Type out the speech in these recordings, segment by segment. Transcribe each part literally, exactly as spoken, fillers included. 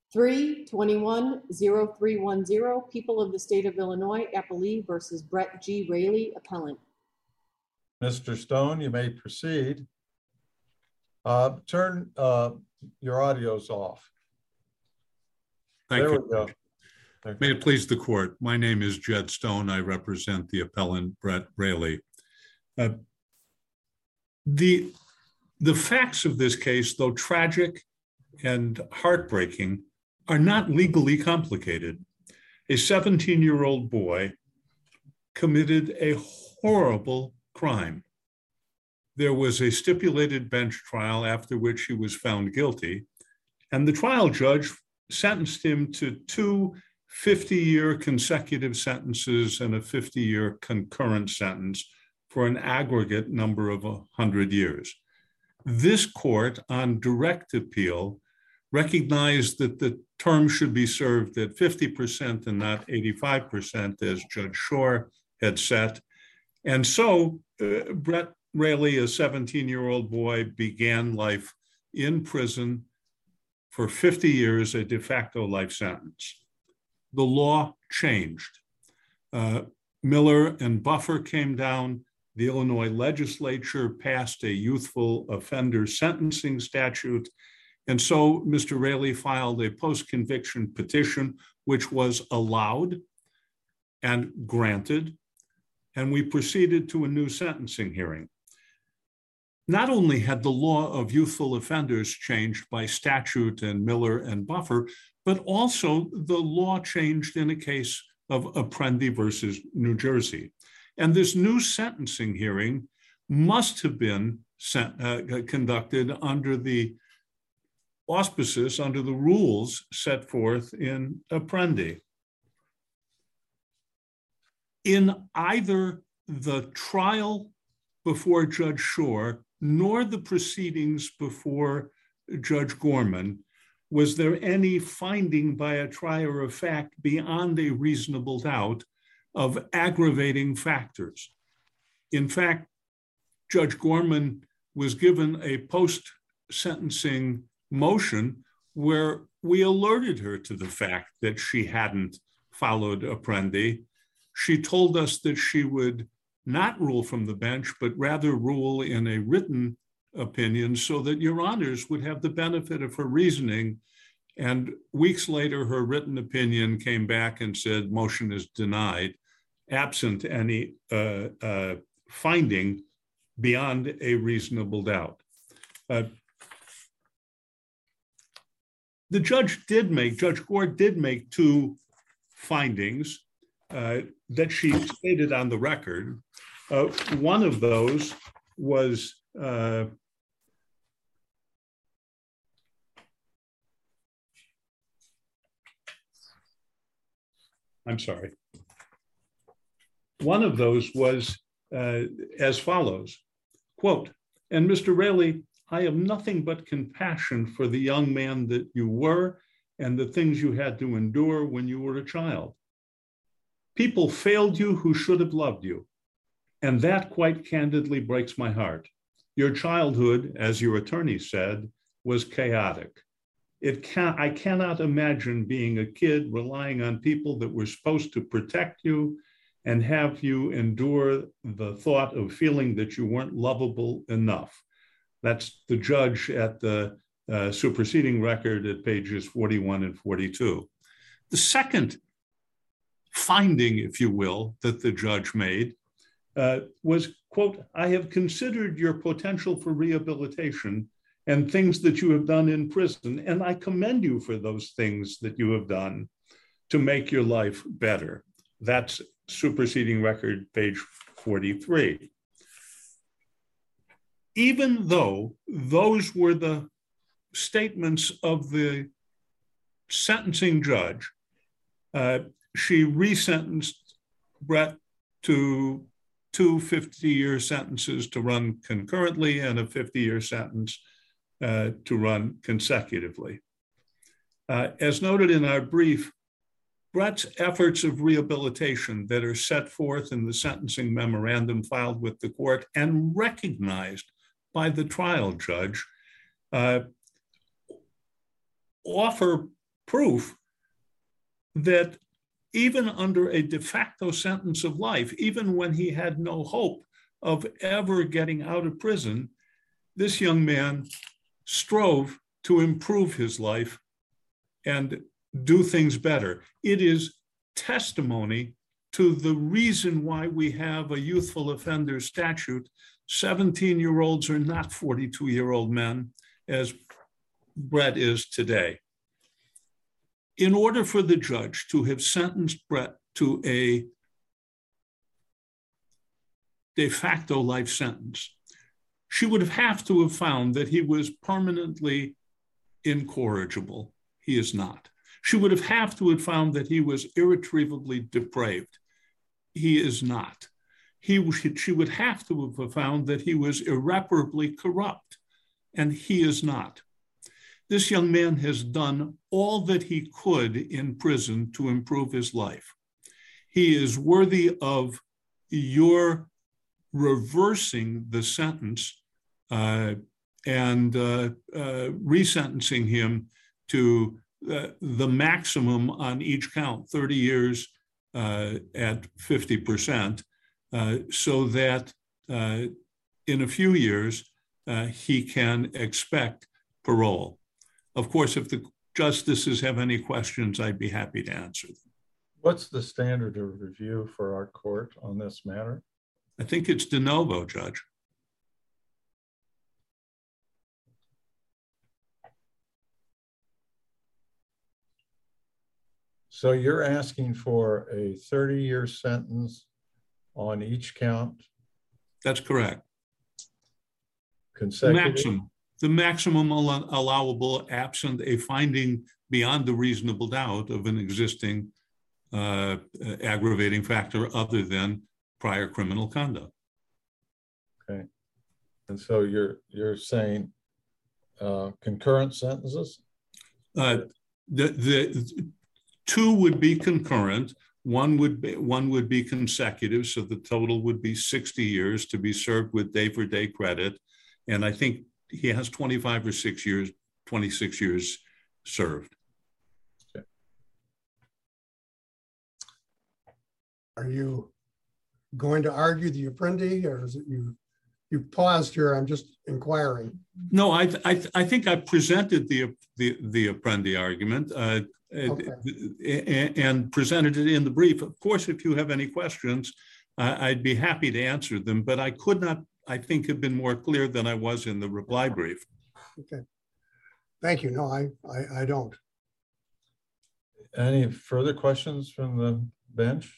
three twenty-one oh three one oh, People of the State of Illinois, Appellee versus Brett G. Raley, Appellant. Mister Stone, you may proceed. Uh, turn uh, your audios off. Thank there you. we go. There. May it please the court. My name is Jed Stone. I represent the appellant Brett Raley. Uh, the, the facts of this case, though tragic and heartbreaking, are not legally complicated. A seventeen-year-old boy committed a horrible crime. There was a stipulated bench trial after which he was found guilty, and the trial judge sentenced him to two fifty-year consecutive sentences and a fifty-year concurrent sentence for an aggregate number of one hundred years. This court, on direct appeal, recognized that the term should be served at fifty percent and not eighty-five percent, as Judge Shore had set. And so uh, Brett Raley, a seventeen-year-old boy, began life in prison for fifty years, a de facto life sentence. The law changed. Uh, Miller and Buffer came down. The Illinois legislature passed a youthful offender sentencing statute. And so Mister Raley filed a post-conviction petition, which was allowed and granted, and we proceeded to a new sentencing hearing. Not only had the law of youthful offenders changed by statute and Miller and Buffer, but also the law changed in a case of Apprendi versus New Jersey. And this new sentencing hearing must have been sent, uh, conducted under the auspices, under the rules set forth in Apprendi. In either the trial before Judge Shore nor the proceedings before Judge Gorman was there any finding by a trier of fact beyond a reasonable doubt of aggravating factors. In fact, Judge Gorman was given a post-sentencing motion where we alerted her to the fact that she hadn't followed Apprendi. She told us that she would not rule from the bench, but rather rule in a written opinion so that your honors would have the benefit of her reasoning. And weeks later, her written opinion came back and said, motion is denied, absent any uh, uh, finding beyond a reasonable doubt. Uh, the judge did make, Judge Gore did make two findings uh, that she stated on the record. Uh, one of those was uh, I'm sorry. One of those was uh, as follows, quote, and Mister Raley, I have nothing but compassion for the young man that you were and the things you had to endure when you were a child. People failed you who should have loved you. And that quite candidly breaks my heart. Your childhood, as your attorney said, was chaotic. It can, I cannot imagine being a kid relying on people that were supposed to protect you and have you endure the thought of feeling that you weren't lovable enough. That's the judge at the uh, superseding record at pages forty-one and forty-two. The second finding, if you will, that the judge made uh, was, quote, I have considered your potential for rehabilitation and things that you have done in prison, and I commend you for those things that you have done to make your life better. That's superseding record, page forty-three. Even though those were the statements of the sentencing judge, uh, she resentenced Brett to two fifty-year sentences to run concurrently and a fifty-year sentence uh, to run consecutively. Uh, as noted in our brief, Brett's efforts of rehabilitation that are set forth in the sentencing memorandum filed with the court and recognized by the trial judge uh, offer proof that even under a de facto sentence of life, even when he had no hope of ever getting out of prison, this young man strove to improve his life and do things better. It is testimony to the reason why we have a youthful offender statute. seventeen-year-olds are not forty-two-year-old men, as Brett is today. In order for the judge to have sentenced Brett to a de facto life sentence, she would have to have found that he was permanently incorrigible. He is not. She would have have to have found that he was irretrievably depraved. He is not. He, she would have to have found that he was irreparably corrupt, and he is not. This young man has done all that he could in prison to improve his life. He is worthy of your reversing the sentence uh, and uh, uh, resentencing him to uh, the maximum on each count, thirty years uh, at fifty percent, uh, so that uh, in a few years uh, he can expect parole. Of course, if the justices have any questions, I'd be happy to answer them. What's the standard of review for our court on this matter? I think it's de novo, Judge. So you're asking for a thirty-year sentence on each count? That's correct. Consecutive? Maximum. The maximum al- allowable absent a finding beyond a reasonable doubt of an existing uh, aggravating factor other than prior criminal conduct. Okay. And so you're you're saying uh, concurrent sentences? Uh, the, the two would be concurrent. One would be one would be consecutive, so the total would be sixty years to be served with day for day credit. And I think he has twenty-five or six years, twenty-six years served. Okay. Are you going to argue the Apprendi, or is it you? You paused here. I'm just inquiring. No, I I, I think I presented the the the Apprendi argument uh, okay. and presented it in the brief. Of course, if you have any questions, uh, I'd be happy to answer them. But I could not, I think, have been more clear than I was in the reply brief. Okay. Thank you. No, I I, I don't. Any further questions from the bench?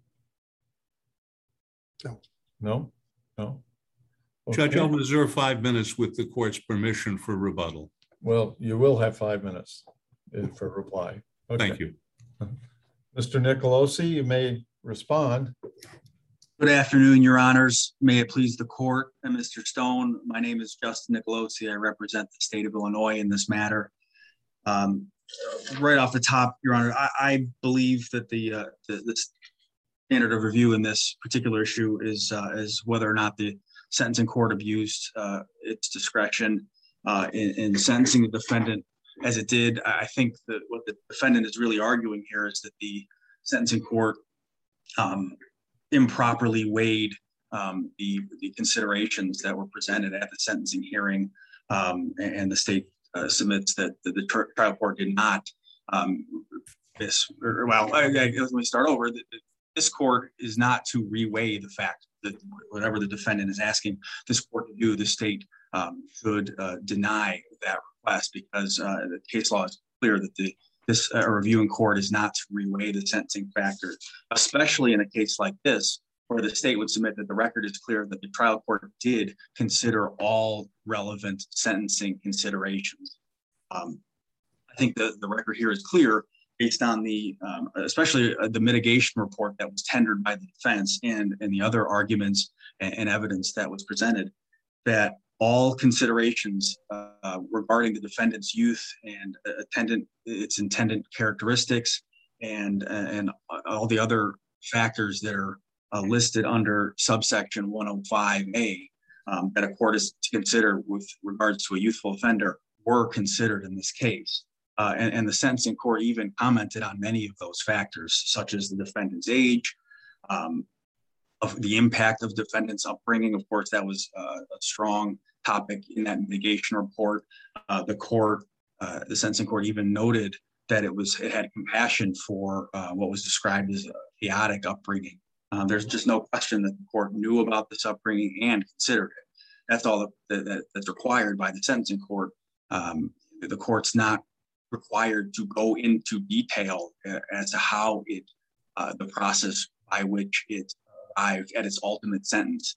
No. No? No? Okay. Judge, I'll reserve five minutes with the court's permission for rebuttal. Well, you will have five minutes for reply. Okay. Thank you. Mister Nicolosi, you may respond. Good afternoon, Your Honors. May it please the court and Mister Stone. My name is Justin Nicolosi. I represent the state of Illinois in this matter. Um, right off the top, Your Honor, I, I believe that the, uh, the the standard of review in this particular issue is uh, is whether or not the sentencing court abused uh, its discretion uh, in, in sentencing the defendant as it did. I think that what the defendant is really arguing here is that the sentencing court um, improperly weighed um, the, the considerations that were presented at the sentencing hearing, um, and the state uh, submits that the, the trial court did not. Um, this, or, well, I, I, let me start over. This court is not to reweigh the fact that whatever the defendant is asking this court to do, the state um, should uh, deny that request, because uh, the case law is clear that the this uh, reviewing court is not to reweigh the sentencing factors, especially in a case like this, where the state would submit that the record is clear that the trial court did consider all relevant sentencing considerations. Um, I think the, the record here is clear based on the, um, especially uh, the mitigation report that was tendered by the defense and, and the other arguments and, and evidence that was presented, that all considerations uh, regarding the defendant's youth and attendant, its intended characteristics, and, and all the other factors that are uh, listed under subsection one oh five A um, that a court is to consider with regards to a youthful offender were considered in this case. Uh, and, and the sentencing court even commented on many of those factors, such as the defendant's age, um, of the impact of defendant's upbringing. Of course, that was uh, a strong topic in that mitigation report. Uh, the court, uh, the sentencing court even noted that it was, it had compassion for uh, what was described as a chaotic upbringing. Uh, there's just no question that the court knew about this upbringing and considered it. That's all that, that, that's required by the sentencing court. Um, the court's not required to go into detail uh, as to how it, uh, the process by which it arrived at its ultimate sentence.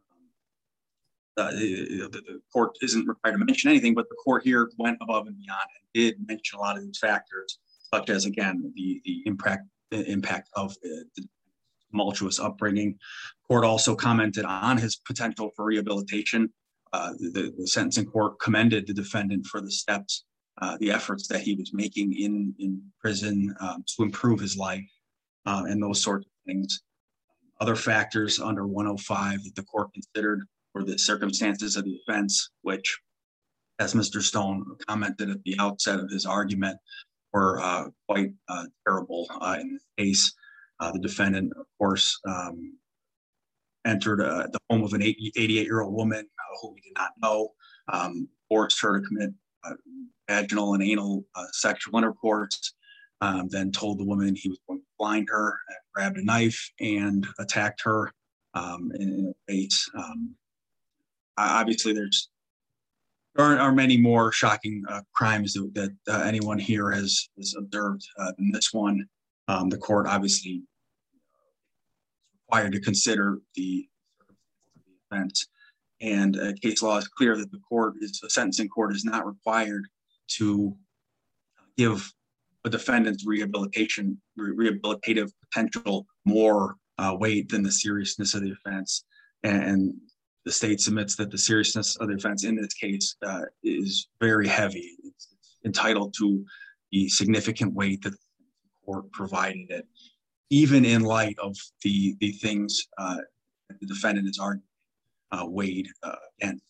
Uh, the, the court isn't required to mention anything, but the court here went above and beyond and did mention a lot of these factors, such as, again, the, the impact, the impact of uh, the tumultuous upbringing. Court also commented on his potential for rehabilitation. Uh, the, the sentencing court commended the defendant for the steps, uh, the efforts that he was making in, in prison um, to improve his life uh, and those sorts of things. Other factors under one oh five that the court considered were the circumstances of the offense, which, as Mister Stone commented at the outset of his argument, were uh, quite uh, terrible uh, in this case. Uh, the defendant, of course, um, entered uh, the home of an eighty-eight-year-old woman uh, who we did not know, um, forced her to commit uh, vaginal and anal uh, sexual intercourse, um, then told the woman he was going to blind her, and grabbed a knife and attacked her um, in, in the face. Um, obviously, there's there are, are many more shocking uh, crimes that, that uh, anyone here has, has observed uh, than this one. Um, the court obviously required to consider the offense, and uh, case law is clear that the court is a sentencing court is not required to give a defendant's rehabilitation re rehabilitative potential more uh, weight than the seriousness of the offense. And, and the state submits that the seriousness of the offense in this case uh, is very heavy. It's, it's entitled to the significant weight that the court provided it, even in light of the the things uh, that the defendant is arguing uh, weighed uh, against.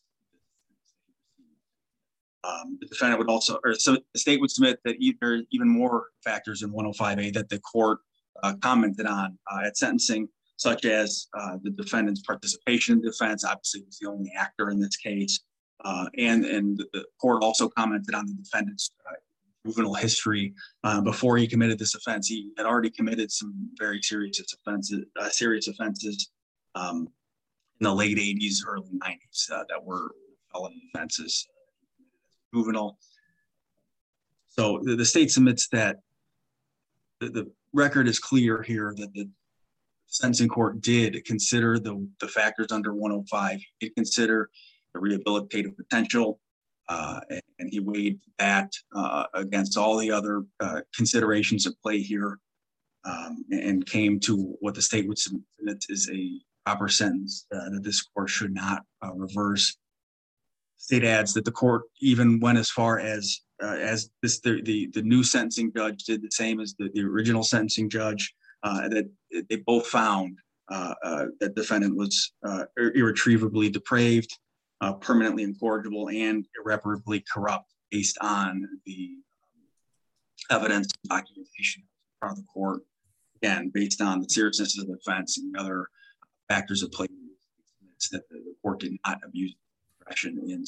Um, the defendant would also, or so the state would submit that either even more factors in one oh five A that the court uh, commented on uh, at sentencing, such as uh, the defendant's participation in defense. Obviously, he was the only actor in this case, uh, and and the court also commented on the defendant's uh, juvenile history. Uh, before he committed this offense, he had already committed some very serious offenses, uh, serious offenses um, in the late eighties, early nineties uh, that were felony offenses. Juvenile. So the, the state submits that the, the record is clear here that the sentencing court did consider the, the factors under one oh five. He did consider the rehabilitative potential, uh, and, and he weighed that uh, against all the other uh, considerations at play here, um, and came to what the state would submit is a proper sentence uh, that this court should not uh, reverse. State adds that the court even went as far as uh, as this the, the the new sentencing judge did the same as the, the original sentencing judge, uh, that they both found uh, uh, that defendant was uh, irretrievably depraved, uh, permanently incorrigible, and irreparably corrupt based on the um, evidence and documentation in front of the court. Again, based on the seriousness of the offense and other factors at play, that the court did not abuse in.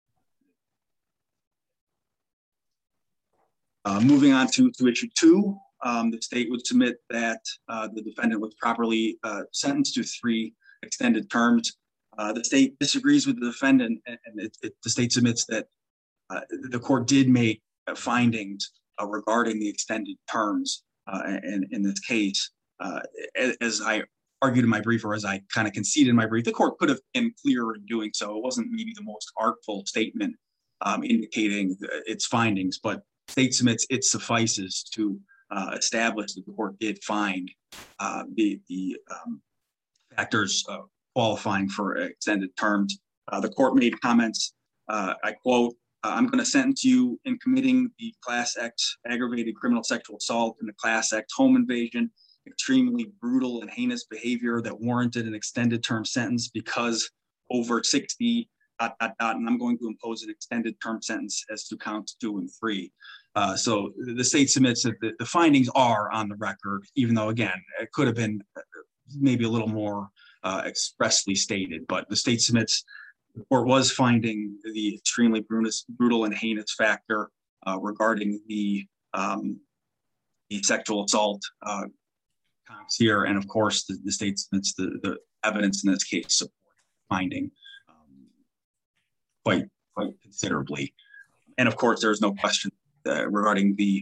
Uh, moving on to, to issue two, um, the state would submit that uh, the defendant was properly uh, sentenced to three extended terms. Uh, the state disagrees with the defendant, and, and it, it, the state submits that uh, the court did make uh, findings uh, regarding the extended terms uh, in, in this case. Uh, as I argued in my brief, or as I kind of conceded in my brief, the court could have been clearer in doing so. It wasn't maybe the most artful statement um, indicating its findings, but state submits it suffices to uh, establish that the court did find uh, the, the um, factors uh, qualifying for extended terms. Uh, the court made comments, uh, I quote, I'm going to sentence you in committing the Class X aggravated criminal sexual assault and the Class X home invasion, extremely brutal and heinous behavior that warranted an extended term sentence because over sixty dot, dot, dot, and I'm going to impose an extended term sentence as to counts two and three. Uh, so the state submits that the, the findings are on the record, even though, again, it could have been maybe a little more uh, expressly stated, but the state submits the court was finding the extremely brutal, brutal and heinous factor uh, regarding the, um, the sexual assault uh, counts here. And of course, the, the state submits the, the evidence in this case support finding um, quite, quite considerably. And of course, there's no question uh, regarding the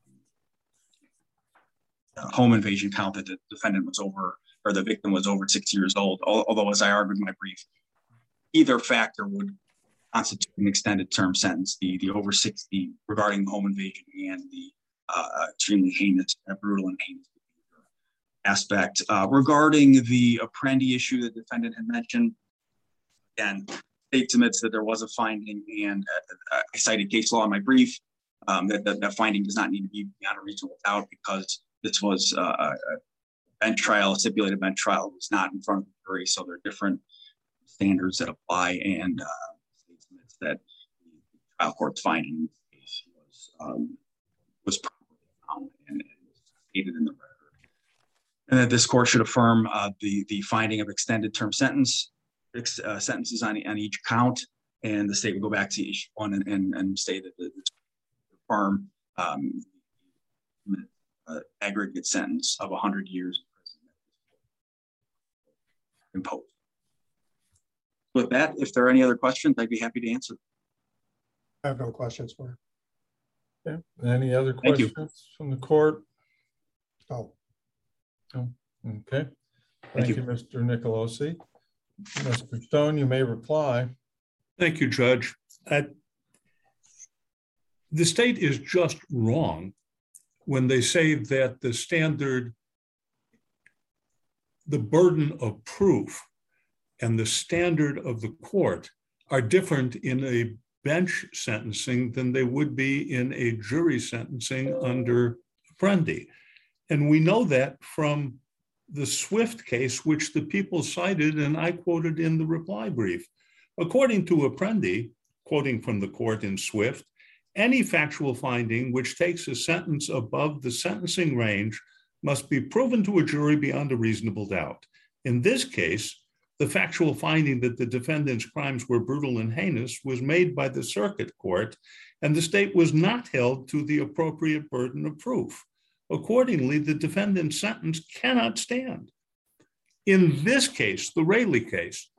uh, home invasion count that the defendant was over, or the victim was over six years old. Although, as I argued in my brief, either factor would constitute an extended term sentence, the, the over sixty regarding the home invasion and the uh, extremely heinous, uh, brutal and heinous aspect. Uh, regarding the Apprendi issue the defendant had mentioned, again, state submits that there was a finding, and uh, I cited case law in my brief um, that, that that finding does not need to be beyond a reasonable doubt because this was uh, a bench trial, a stipulated bench trial. It was not in front of the jury, so there are different standards that apply, and uh, state submits that the trial court's finding in this case was um, was properly found and stated in the record, and that this court should affirm uh, the the finding of extended term sentence uh, sentences on on each count, and the state would go back to issue one and and, and say that the, the firm um, uh, aggregate sentence of one hundred years imposed. With that, if there are any other questions, I'd be happy to answer. I have no questions for you. Okay. Any other Thank you. questions from the court? Oh, No. Okay. Thank Thank you. you, Mister Nicolosi. Mister Stone, you may reply. Thank you, Judge. Uh, the state is just wrong when they say that the standard, the burden of proof and the standard of the court are different in a bench sentencing than they would be in a jury sentencing under Apprendi. And we know that from the Swift case, which the people cited, and I quoted in the reply brief. According to Apprendi, quoting from the court in Swift, any factual finding which takes a sentence above the sentencing range must be proven to a jury beyond a reasonable doubt. In this case, the factual finding that the defendant's crimes were brutal and heinous was made by the circuit court, and the state was not held to the appropriate burden of proof. Accordingly, the defendant's sentence cannot stand. In this case, the Raley case,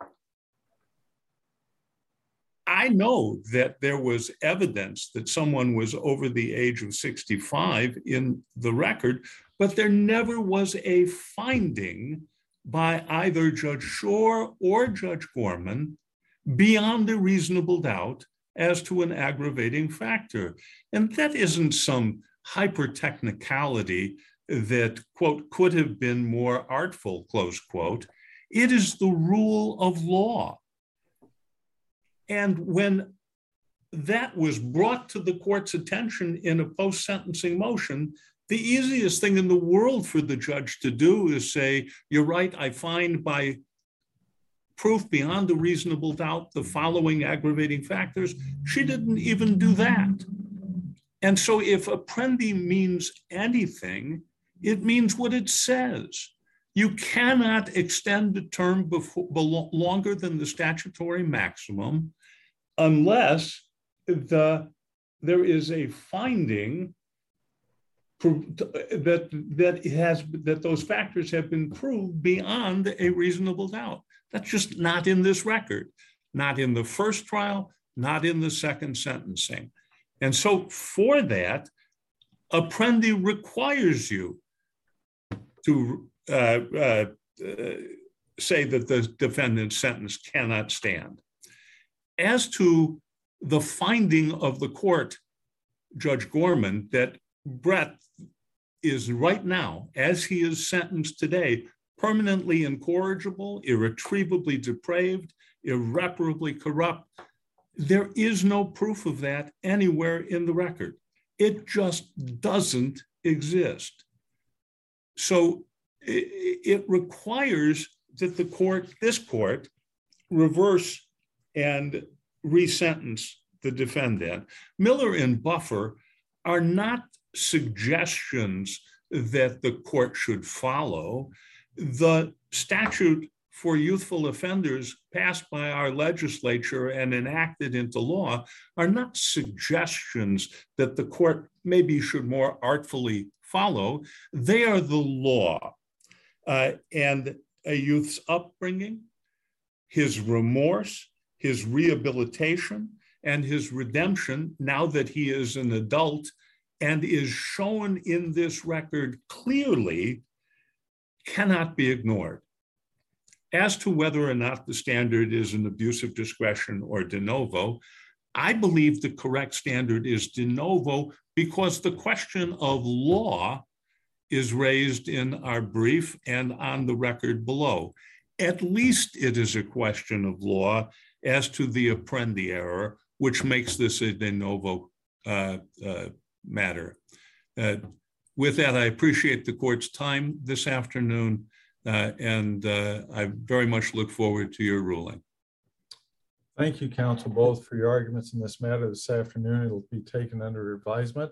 I know that there was evidence that someone was over the age of sixty-five in the record, but there never was a finding by either Judge Shore or Judge Gorman beyond a reasonable doubt as to an aggravating factor. And that isn't some hyper-technicality that, quote, could have been more artful, close quote. It is the rule of law. And when that was brought to the court's attention in a post-sentencing motion, the easiest thing in the world for the judge to do is say, you're right, I find by proof beyond a reasonable doubt the following aggravating factors. She didn't even do that. And so if Apprendi means anything, it means what it says. You cannot extend the term before, longer than the statutory maximum unless the, there is a finding that, that, it has, that those factors have been proved beyond a reasonable doubt. That's just not in this record, not in the first trial, not in the second sentencing. And so for that, Apprendi requires you to uh, uh, uh, say that the defendant's sentence cannot stand. As to the finding of the court, Judge Gorman, that Brett is right now, as he is sentenced today, permanently incorrigible, irretrievably depraved, irreparably corrupt. There is no proof of that anywhere in the record. It just doesn't exist. So it, it requires that the court, this court, reverse and resentence the defendant. Miller and Buffer are not suggestions that the court should follow. The statute for youthful offenders passed by our legislature and enacted into law are not suggestions that the court maybe should more artfully follow. They are the law. Uh, and a youth's upbringing, his remorse, his rehabilitation, and his redemption, now that he is an adult and is shown in this record clearly, cannot be ignored. As to whether or not the standard is an abuse of discretion or de novo, I believe the correct standard is de novo because the question of law is raised in our brief and on the record below. At least it is a question of law as to the Apprendi error, which makes this a de novo uh, uh, matter. Uh, with that, I appreciate the court's time this afternoon, uh, and uh, I very much look forward to your ruling. Thank you, counsel, both for your arguments in this matter this afternoon. It will be taken under advisement.